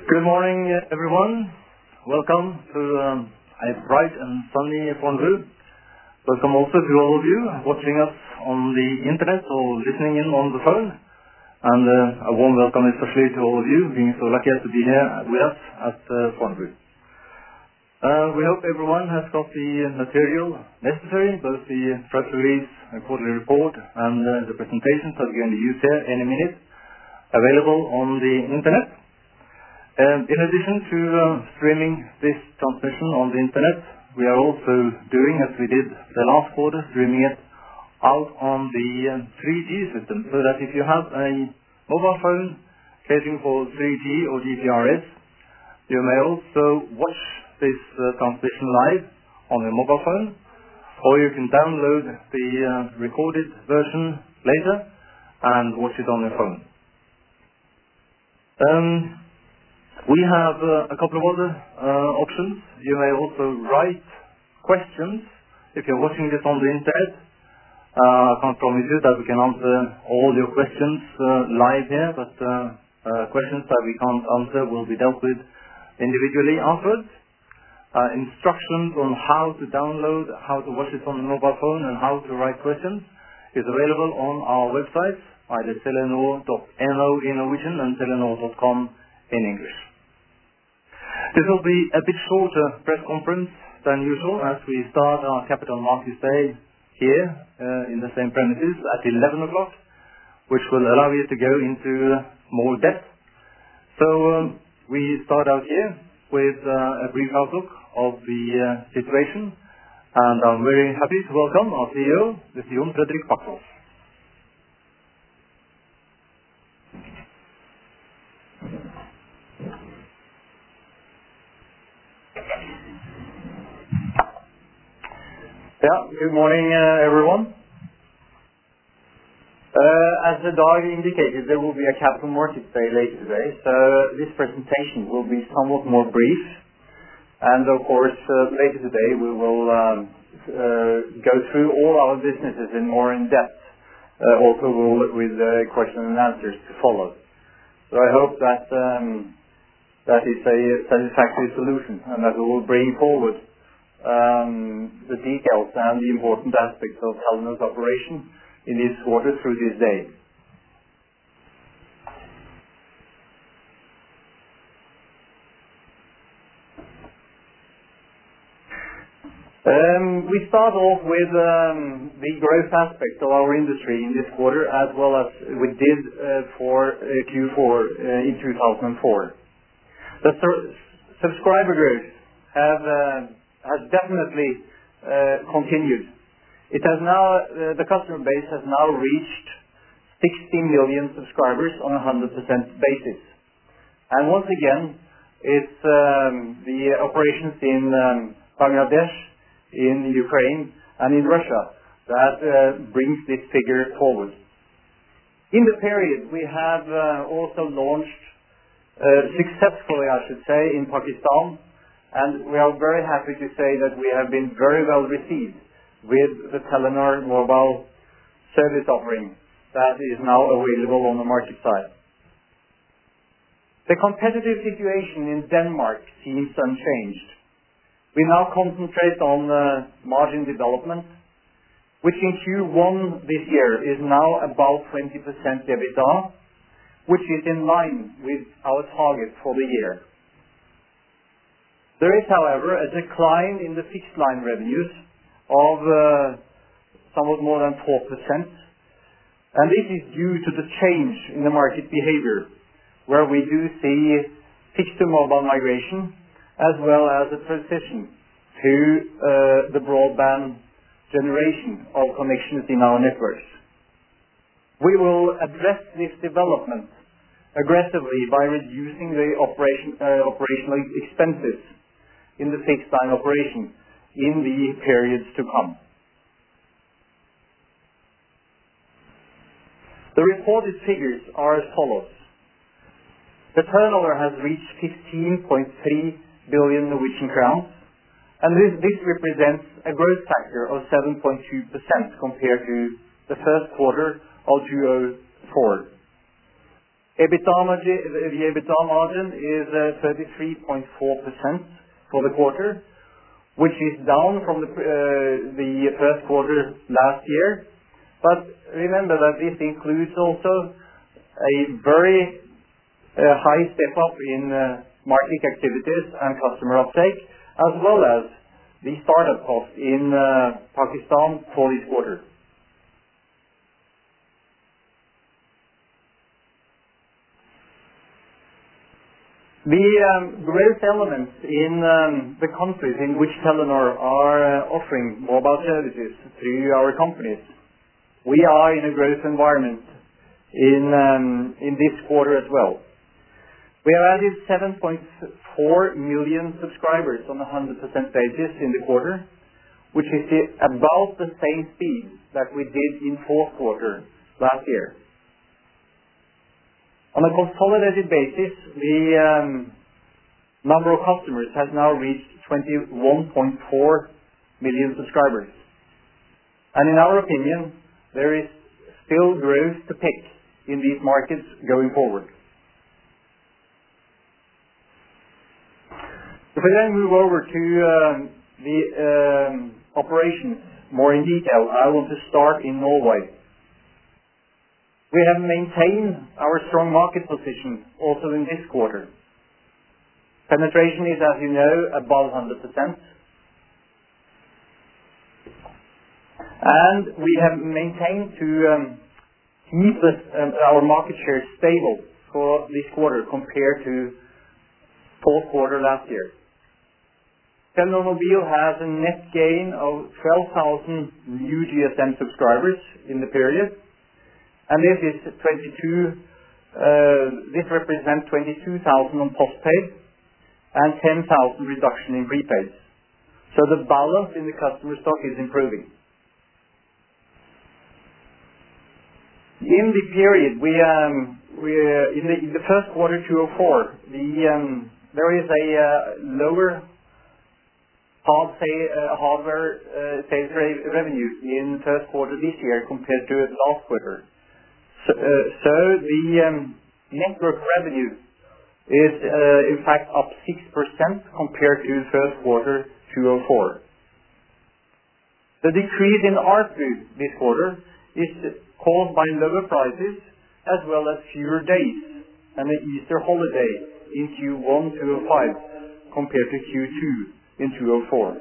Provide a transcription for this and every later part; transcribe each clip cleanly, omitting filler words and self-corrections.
Good morning, everyone. Welcome to a bright and sunny Fornebu. Welcome also to all of you watching us on the internet or listening in on the phone. And a warm welcome especially to all of you being so lucky as to be here with us at Fornebu. We hope everyone has got the material necessary, both the press release, the quarterly report, and the presentations that we're going to use here in a minute, available on the internet. In addition to streaming this transmission on the internet, we are also doing, as we did the last quarter, streaming it out on the 3G system, so that if you have a mobile phone catering for 3G or GPRS, you may also watch this transmission live on your mobile phone, or you can download the recorded version later and watch it on your phone. We have a couple of other options. You may also write questions if you're watching this on the internet. I can't promise you that we can answer all your questions live here, but questions that we can't answer will be dealt with individually afterwards. Instructions on how to download, how to watch it on the mobile phone, and how to write questions is available on our website, either telenor.no in Norwegian and telenor.com in English. This will be a bit shorter press conference than usual as we start our Capital Markets Day here in the same premises at 11 o'clock, which will allow you to go into more depth. So we start out here with a brief outlook of the situation, and I'm very happy to welcome our CEO, Mr. Jon Fredrik Baksaas. Good morning, everyone. As Dag indicated, there will be a Capital Markets Day later today, so this presentation will be somewhat more brief. And of course, later today we will go through all our businesses in more in depth, also with question and answers to follow. So I hope that that is a satisfactory solution, and that we will bring forward the details and the important aspects of Telenor's operation in this quarter through this day. We start off with the growth aspect of our industry in this quarter, as well as we did for Q4 in 2004. The subscriber growth has definitely continued. It has now, the customer base has now reached 60 million subscribers on a 100% basis. And once again, it's the operations in Bangladesh, in Ukraine, and in Russia that brings this figure forward. In the period, we have also launched successfully, I should say, in Pakistan. And we are very happy to say that we have been very well received with the Telenor mobile service offering that is now available on the market side. The competitive situation in Denmark seems unchanged. We now concentrate on margin development, which in Q1 this year is now about 20% EBITDA, which is in line with our target for the year. There is, however, a decline in the fixed line revenues of somewhat more than 4%, and this is due to the change in the market behavior, where we do see fixed to mobile migration, as well as a transition to the broadband generation of connections in our networks. We will address this development aggressively by reducing the operational expenses in the fixed line operation in the periods to come. The reported figures are as follows. The turnover has reached 15.3 billion Norwegian crowns, and this represents a growth factor of 7.2% compared to the first quarter of 2004. The EBITDA margin is 33.4% for the quarter, which is down from the first quarter last year. But remember that this includes also a very high step up in marketing activities and customer uptake, as well as the startup cost in Pakistan for this quarter. The growth elements in the countries in which Telenor are offering mobile services through our companies. We are in a growth environment in this quarter as well. We have added 7.4 million subscribers on a 100% basis in the quarter, which is about the same speed that we did in fourth quarter last year. On a consolidated basis, the number of customers has now reached 21.4 million subscribers. And in our opinion, there is still growth to pick in these markets going forward. If we then move over to the operations more in detail, I want to start in Norway. We have maintained our strong market position also in this quarter. Penetration is, as you know, above 100%. And we have maintained to keep our market share stable for this quarter compared to fourth quarter last year. Telenor Mobile has a net gain of 12,000 new GSM subscribers in the period. And this represents 22,000 on postpaid and 10,000 reduction in prepaid. So the balance in the customer stock is improving. In the period, in the first quarter 2004, there is a lower hardware sales revenue in first quarter this year compared to last quarter. So the network revenue is in fact up 6% compared to first quarter 2004. The decrease in ARPU this quarter is caused by lower prices as well as fewer days and the Easter holiday in Q1 2005 compared to Q2 in 2004.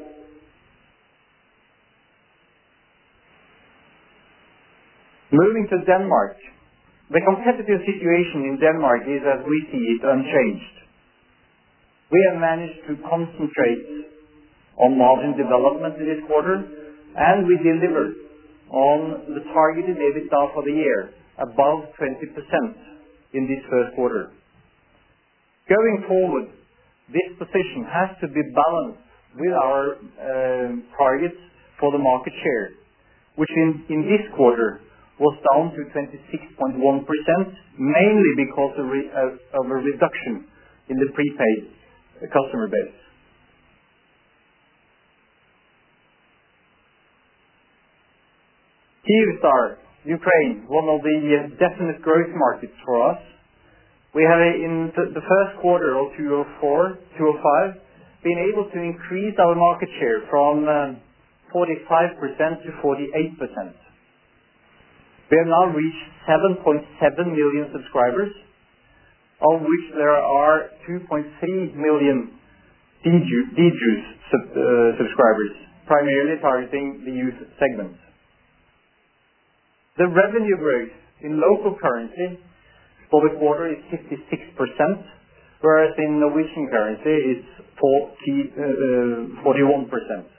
Moving to Denmark. The competitive situation in Denmark is, as we see it, unchanged. We have managed to concentrate on margin development in this quarter, and we delivered on the targeted EBITDA for the year, above 20% in this first quarter. Going forward, this position has to be balanced with our targets for the market share, which in this quarter was down to 26.1%, mainly because of a reduction in the prepaid customer base. Kyivstar, Ukraine, one of the definite growth markets for us. We have, in the first quarter of 2005, been able to increase our market share from 45% to 48%. We have now reached 7.7 million subscribers, of which there are 2.3 million DJUS subscribers, primarily targeting the youth segment. The revenue growth in local currency for the quarter is 56%, whereas in Norwegian currency it's 41%.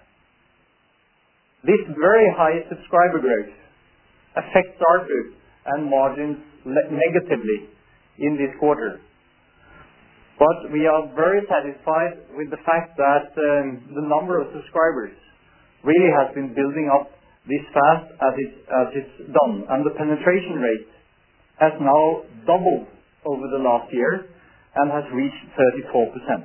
This very high subscriber growth affects ARPU and margins negatively in this quarter. But we are very satisfied with the fact that the number of subscribers really has been building up this fast as it's done. And the penetration rate has now doubled over the last year and has reached 34%.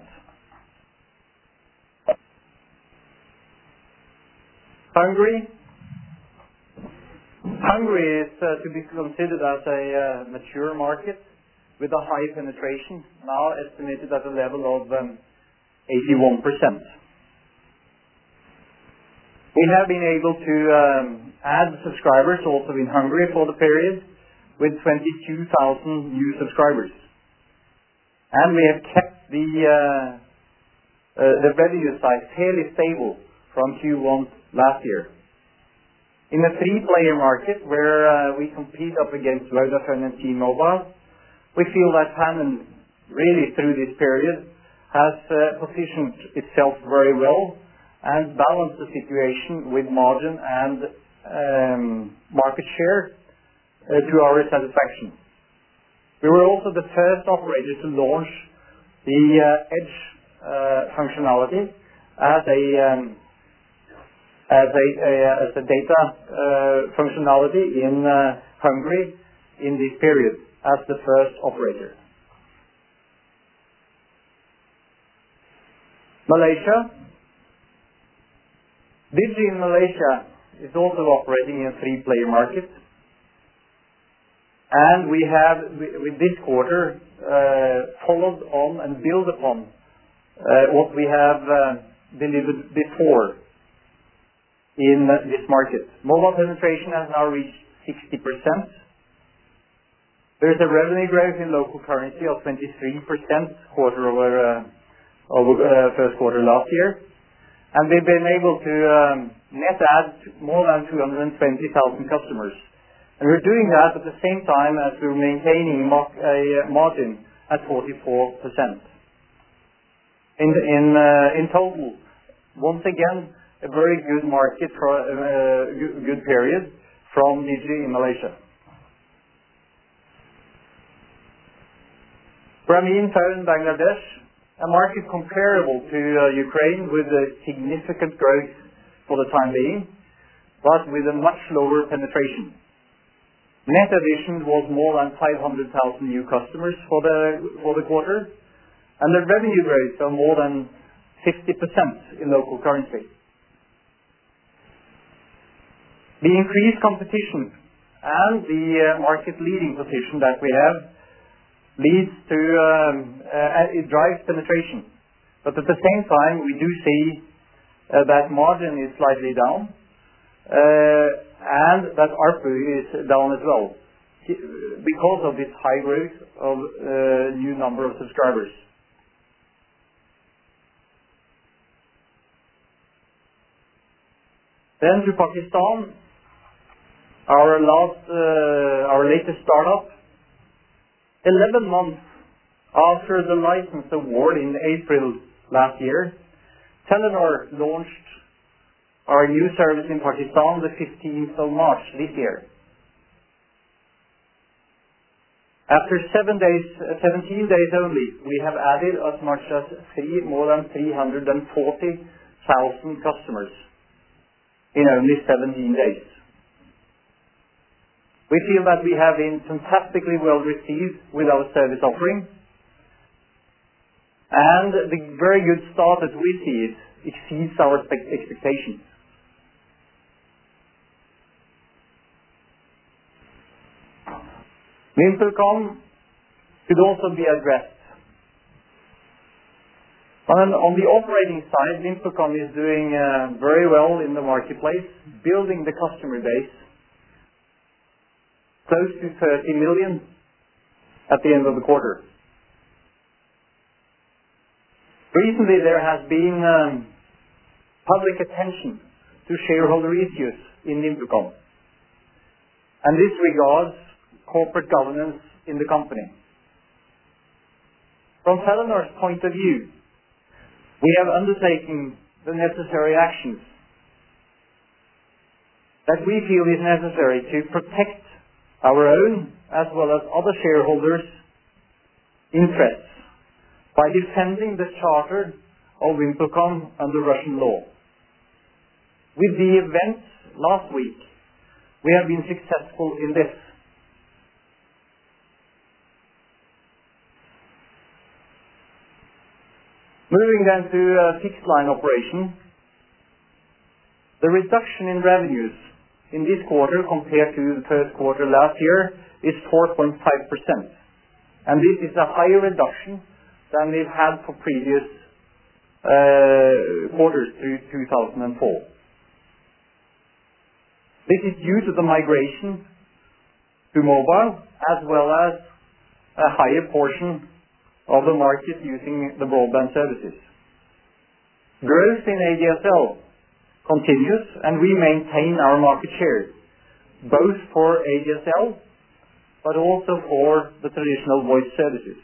Hungary is to be considered as a mature market. with a high penetration, now estimated at a level of 81%. We have been able to add subscribers also in Hungary for the period, with 22,000 new subscribers. And we have kept the revenue side fairly stable from Q1 last year. In a three-player market where we compete up against Vodafone and T-Mobile, we feel that Hanon really through this period has positioned itself very well and balanced the situation with margin and market share to our satisfaction. We were also the first operator to launch the Edge functionality as a data functionality in Hungary in this period as the first operator. Malaysia. Digi in Malaysia is also operating in a three-player market. And we have, with this quarter, followed on and built upon what we have delivered before in this market. Mobile penetration has now reached 60%. There is a revenue growth in local currency of 23% quarter over first quarter last year. And we've been able to net add more than 220,000 customers. And we're doing that at the same time as we're maintaining a margin at 44%. In total, once again, a very good market for a good period from Digi in Malaysia. Grameenphone, Bangladesh, a market comparable to Ukraine with a significant growth for the time being, but with a much lower penetration. Net addition was more than 500,000 new customers for the quarter, and the revenue growth of more than 50% in local currency. The increased competition and the market-leading position that we have leads to, it drives penetration. But at the same time, we do see that margin is slightly down, and that ARPU is down as well, because of this high growth of new number of subscribers. Then to Pakistan, our latest startup. 11 months after the license award in April last year, Telenor launched our new service in Pakistan the 15th of March this year. After 17 days only, we have added as much as more than 340,000 customers in only 17 days. We feel that we have been fantastically well received with our service offering, and the very good start as we see it exceeds our expectations. VimpelCom could also be addressed. On the operating side, VimpelCom is doing very well in the marketplace, building the customer base, close to 30 million at the end of the quarter. Recently there has been public attention to shareholder issues in VimpelCom, and this regards corporate governance in the company. From Telenor's point of view, we have undertaken the necessary actions that we feel is necessary to protect our own as well as other shareholders' interests by defending the charter of VimpelCom under Russian law. With the events last week, we have been successful in this. Moving then to fixed line operation, the reduction in revenues in this quarter compared to the first quarter last year is 4.5%. and this is a higher reduction than we've had for previous quarters through 2004. This is due to the migration to mobile, as well as a higher portion of the market using the broadband services. Growth in ADSL continues, and we maintain our market share, both for ADSL, but also for the traditional voice services.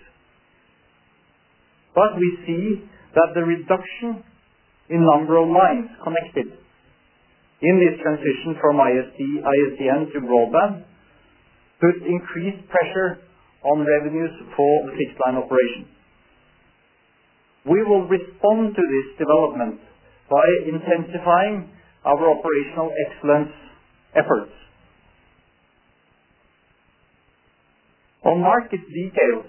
But we see that the reduction in number of lines connected in this transition from ISDN to broadband puts increased pressure on revenues for the fixed line operation. We will respond to this development by intensifying our operational excellence efforts. On market details,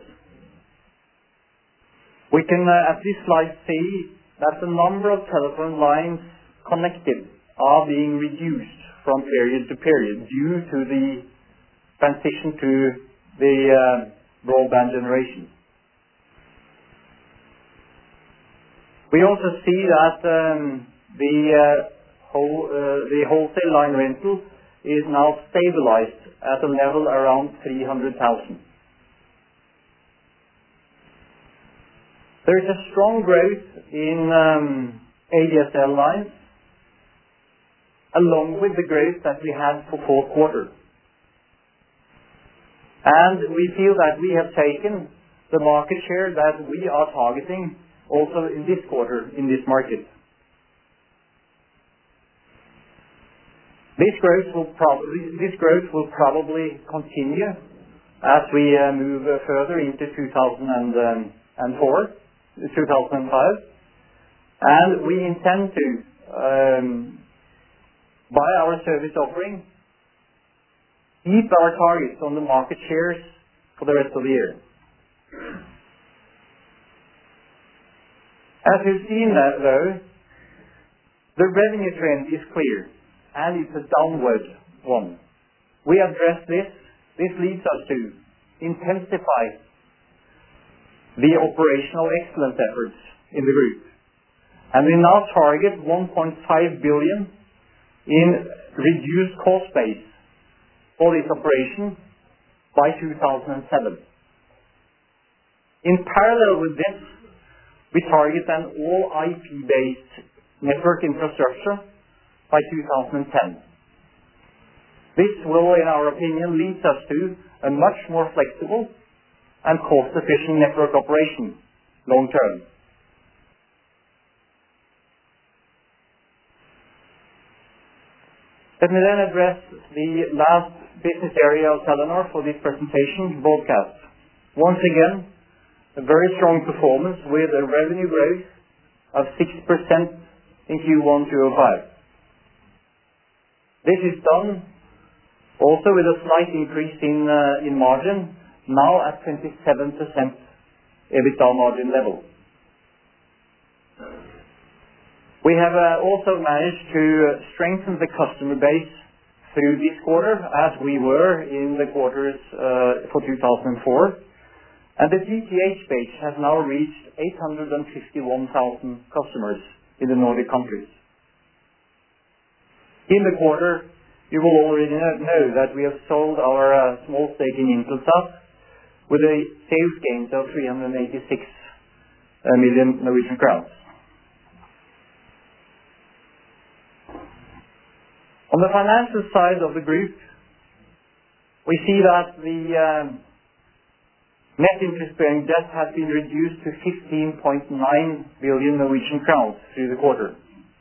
we can at this slide see that the number of telephone lines connected are being reduced from period to period due to the transition to the broadband generation. We also see that the wholesale line rental is now stabilized at a level around 300,000. There is a strong growth in ADSL lines, along with the growth that we had for fourth quarter. And we feel that we have taken the market share that we are targeting also in this quarter in this market. This growth will probably continue as we move further into 2005, and we intend to, by our service offering, keep our targets on the market shares for the rest of the year. As you've seen though, the revenue trend is clear, and it's a downward one. We address this. This leads us to intensify the operational excellence efforts in the group. And we now target 1.5 billion in reduced cost base for this operation by 2007. In parallel with this, we target an all IP-based network infrastructure by 2010. This will, in our opinion, lead us to a much more flexible and cost-efficient network operation long term. Let me then address the last business area of Telenor for this presentation, broadcast. Once again, a very strong performance with a revenue growth of 6% in Q1 2005. This is done also with a slight increase in margin, now at 27% EBITDA margin level. We have also managed to strengthen the customer base through this quarter, as we were in the quarters for 2004. And the DTH base has now reached 851,000 customers in the Nordic countries. In the quarter, you will already know that we have sold our small stake in Intelsat with a sales gain of 386 million Norwegian crowns. On the financial side of the group, we see that the net interest-bearing debt has been reduced to 15.9 billion Norwegian crowns through the quarter.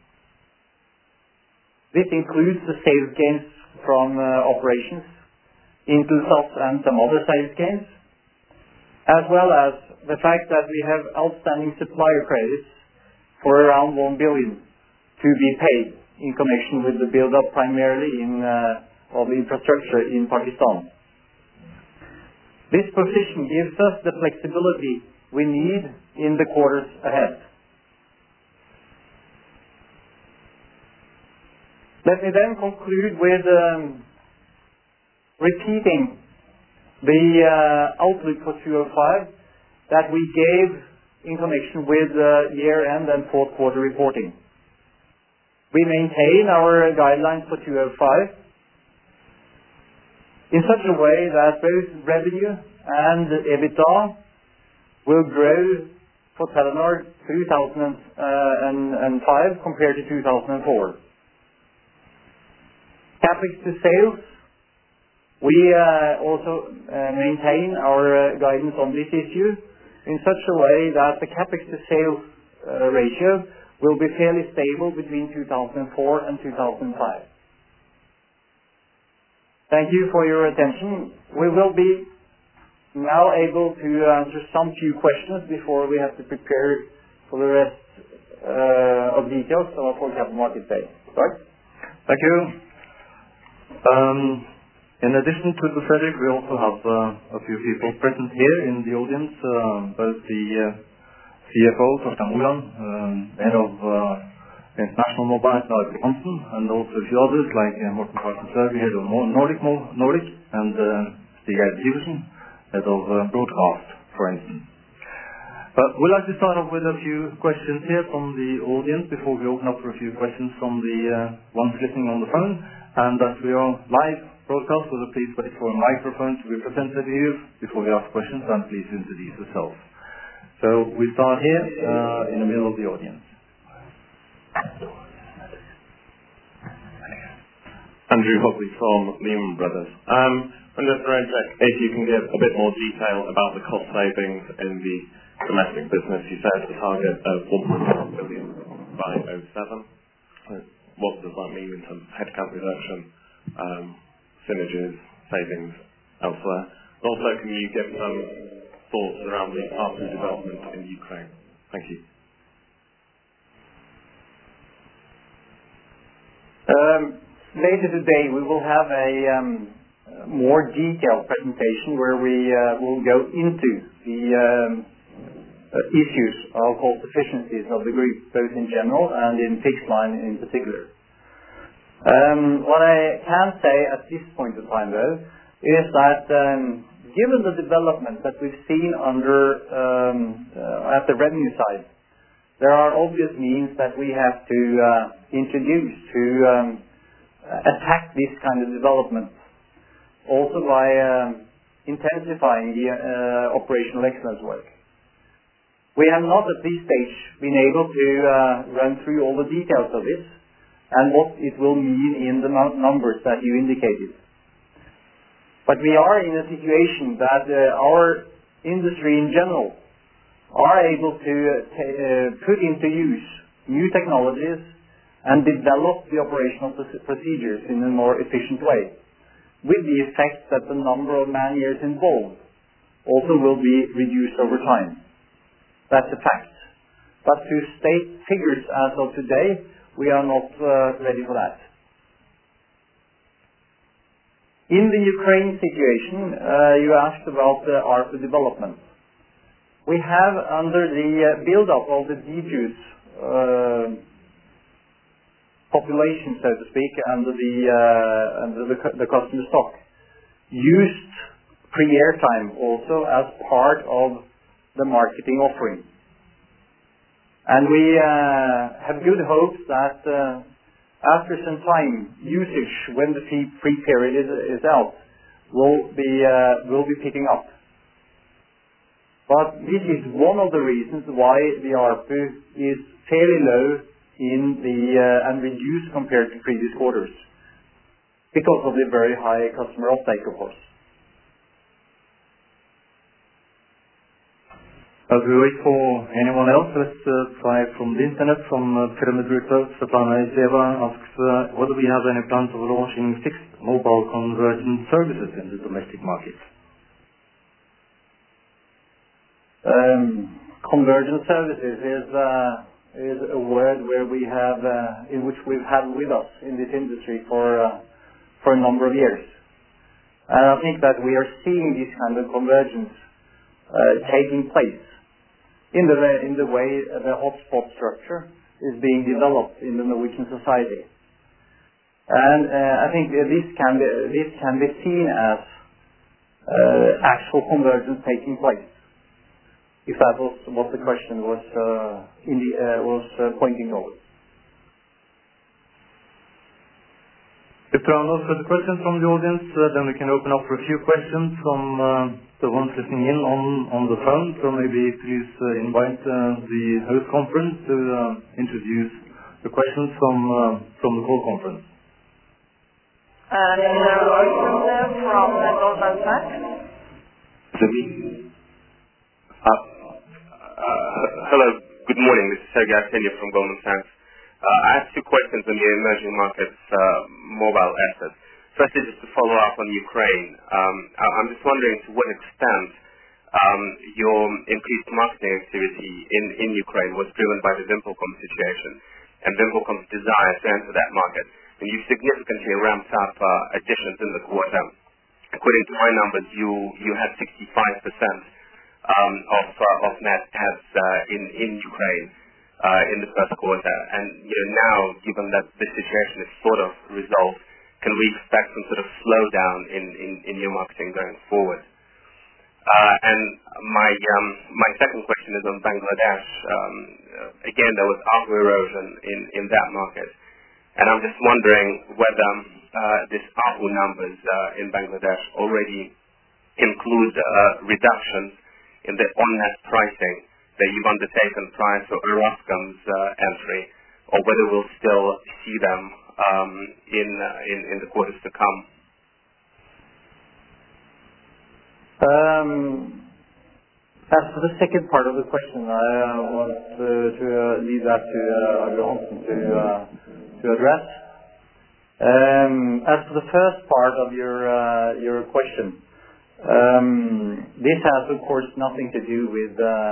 This includes the sales gains from operations, Intelsat and some other sales gains, as well as the fact that we have outstanding supplier credits for around 1 billion to be paid in connection with the build-up primarily of the infrastructure in Pakistan. This position gives us the flexibility we need in the quarters ahead. Let me then conclude with repeating the outlook for 2005 that we gave in connection with year-end and fourth quarter reporting. We maintain our guidelines for 2005 in such a way that both revenue and EBITDA will grow for Telenor 2005 compared to 2004. CapEx to sales, we also maintain our guidance on this issue in such a way that the CapEx to sales ratio will be fairly stable between 2004 and 2005. Thank you for your attention. We will be now able to answer some few questions before we have to prepare for the rest of details for Capital Markets Day. Right? Thank you. In addition to the Fredrik, we also have a few people present here in the audience, both the CFO, Torstein Moland, head of International Mobile, Lars Hansen, and also a few others like Morten Karlsen Sørby, head of Nordic, and Stig Iversen, head of Broadcast, for instance. But we'd like to start off with a few questions here from the audience before we open up for a few questions from the ones listening on the phone. And as we are live broadcast, will you please wait for a microphone to be presented to you before we ask questions, and please introduce yourself. So we start here in the middle of the audience. Andrew Hogley from Lehman Brothers. Under Rentek, if you can give a bit more detail about the cost savings in the domestic business. You said a target of 1.5 billion by 2007. What does that mean in terms of headcount reduction, synergies, savings elsewhere? Also, can you give some thoughts around the ARPU development in Ukraine? Thank you. Later today we will have a more detailed presentation where we will go into the issues of cost efficiencies of the group, both in general and in fixed line in particular. What I can say at this point in time, though, is that given the development that we've seen at the revenue side, there are obvious means that we have to introduce to attack this kind of development, also by intensifying the operational excellence work. We have not at this stage been able to run through all the details of this and what it will mean in the numbers that you indicated. But we are in a situation that our industry in general are able to put into use new technologies and develop the operational procedures in a more efficient way, with the effect that the number of man years involved also will be reduced over time. That's a fact. But to state figures as of today, we are not ready for that. In the Ukraine situation, you asked about the ARPU development. We have, under the build-up of the DJUS population, so to speak, under the customer stock, used pre-airtime also as part of the marketing offering. And we have good hopes that after some time, usage, when the free period is out, will be picking up. But this is one of the reasons why the ARPU is fairly low and reduced compared to previous quarters, because of the very high customer uptake, of course. As we wait for anyone else, let's try from the internet, from Pyramid Research. Svetlana Iseva asks whether we have any plans of launching fixed mobile convergence services in the domestic market. Convergence services is a word where we have, in which we've had with us in this industry for a number of years. And I think that we are seeing this kind of convergence taking place in the way the hotspot structure is being developed in the Norwegian society. And I think this can be seen as actual convergence taking place. If that was what the question was pointing towards. If there are no further questions from the audience, then we can open up for a few questions from the ones listening in on the phone. So maybe please invite the host conference to introduce the questions from the call conference. Mr. Royston from Goldman Sachs. Hello, good morning. This is Sergey Arsenyev from Goldman Sachs. I have two questions on the emerging markets mobile assets. Firstly, just to follow up on Ukraine. I'm just wondering to what extent your increased marketing activity in Ukraine was driven by the VimpelCom situation and VimpelCom's desire to enter that market. And you significantly ramped up additions in the quarter. According to my numbers, you had 65% of net adds in Ukraine in the first quarter. And now, given that the situation is sort of resolved, can we expect some sort of slowdown in your marketing going forward? And my second question is on Bangladesh. Again, there was ARPU erosion in that market. And I'm just wondering whether this ARPU numbers in Bangladesh already include reductions in the on-net pricing that you've undertaken prior to Orascom's entry, or whether we'll still see them in the quarters to come. As for the second part of the question, I want to leave that to Johansen to address. As for the first part of your question, this has, of course, nothing to do with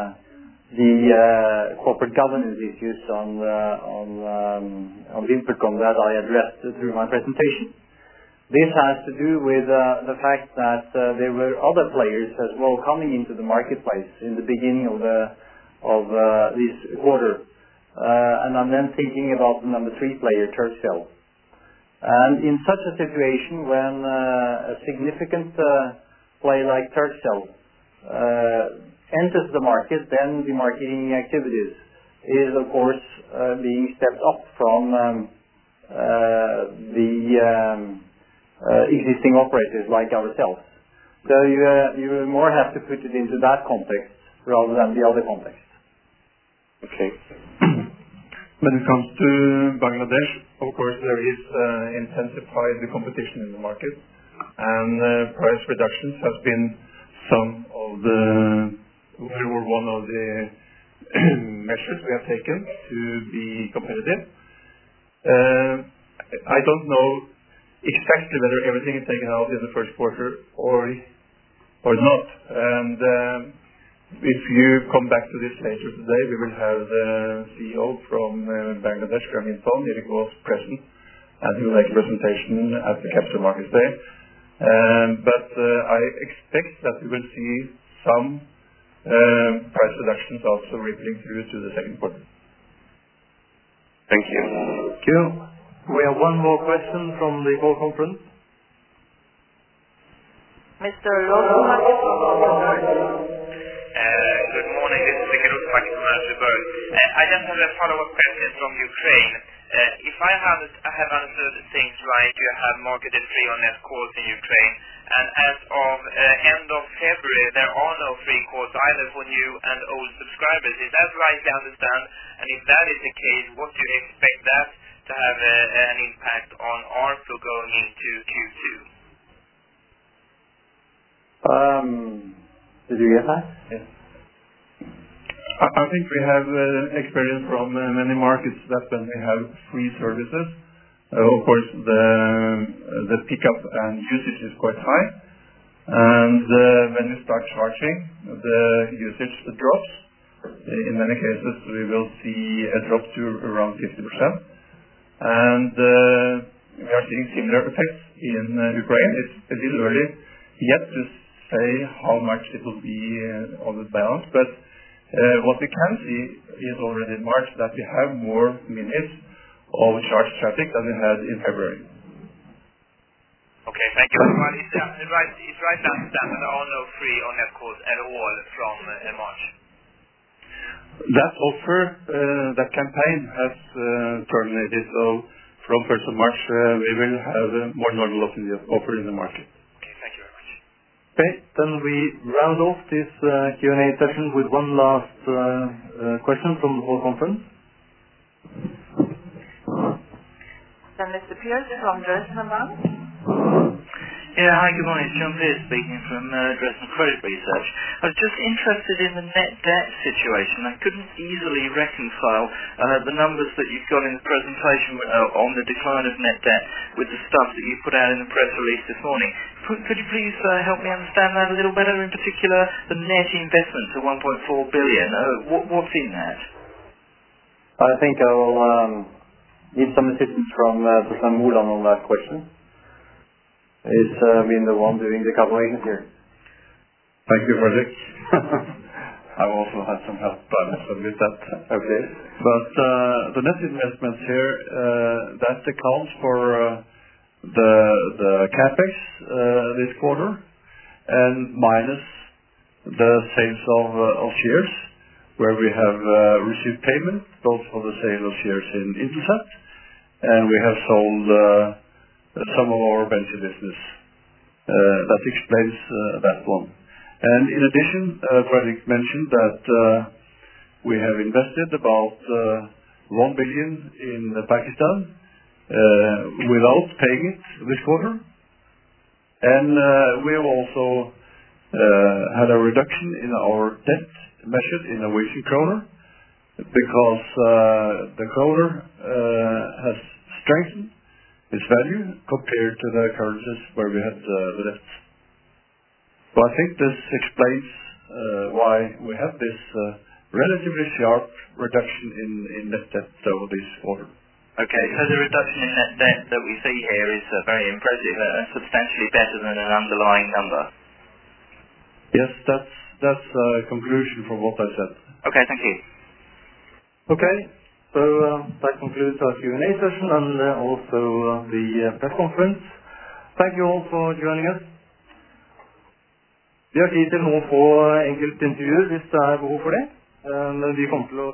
the corporate governance issues on VimpelCom that I addressed through my presentation. This has to do with the fact that there were other players as well coming into the marketplace in the beginning of this quarter, and I'm then thinking about the number 3 player, Turkcell. And in such a situation, when a significant player like Turkcell enters the market, then the marketing activities is, of course, being stepped up from the existing operators like ourselves. So you more have to put it into that context rather than the other context. Okay. When it comes to Bangladesh, of course, there is intensified the competition in the market, and price reductions has been one of the measures we have taken to be competitive. I don't know exactly whether everything is taken out in the first quarter or not. And if you come back to this later today, we will have the CEO from Bangladesh, Grameenphone, Erik was present, and he will make a presentation at the Capital Markets Day. But I expect that we will see some price reductions also rippling through to the second quarter. Thank you. Thank you. We have one more question from the call conference. Mr. Rosenmark from Good morning, this is Mikael Rosenmark from Österberg. I just have a follow-up question from Ukraine. If I have understood things right, you have marketed free on-net calls in Ukraine, and as of end of February, there are no free calls either for new and old subscribers. Is that right to understand? And if that is the case, what do you expect that to have an impact on ARPU going into Q2? Did you get that? Yes. I think we have experience from many markets that when we have free services, of course the pickup and usage is quite high, and when we start charging, the usage drops. In many cases, we will see a drop to around 50%, and we are seeing similar effects in Ukraine. It's a little early yet to say how much it will be on the balance, but what we can see is already in March that we have more minutes of charge traffic than we had in February. Okay, thank you. Well, it's right to understand that there are no free on net calls at all from March. That offer, that campaign has terminated, so from 1st of March we will have a more normal offer in the market. Okay, thank you very much. Okay, then we round off this Q&A session with one last question from the whole conference. Then Mr. Pierce from Dresden Bank. Yeah, hi, good morning. It's John Pierce speaking from Dresden Credit Research. I was just interested in the net debt situation. I couldn't easily reconcile the numbers that you've got in the presentation on the decline of net debt with the stuff that you put out in the press release this morning. Could you please help me understand that a little better, in particular the net investment of 1.4 billion? What's in that? I think I will need some assistance from Professor Moland on that question. He's been the one doing the calculations here. Thank you, Fredrik. I've also had some help, I must admit that. Okay. But the net investments here, that accounts for the capex this quarter, and minus the sales of shares, where we have received payment both for the sale of shares in Intelsat, and we have sold some of our venture business. That explains that one. And in addition, Fredrik mentioned that we have invested about 1 billion in Pakistan without paying it this quarter. And we have also had a reduction in our debt measured in Norwegian kroner, because the kroner has strengthened its value compared to the currencies where we had the debt. So I think this explains why we have this relatively sharp reduction in net debt over this quarter. Okay, so the reduction in net debt that we see here is very impressive, substantially better than an underlying number. Yes, that's a conclusion from what I said. Okay, thank you. Okay, so that concludes our Q&A session and also the press conference. Thank you all for joining us. Vi har tid til noen få enkeltintervjuer hvis det er behov for det, men vi kommer til å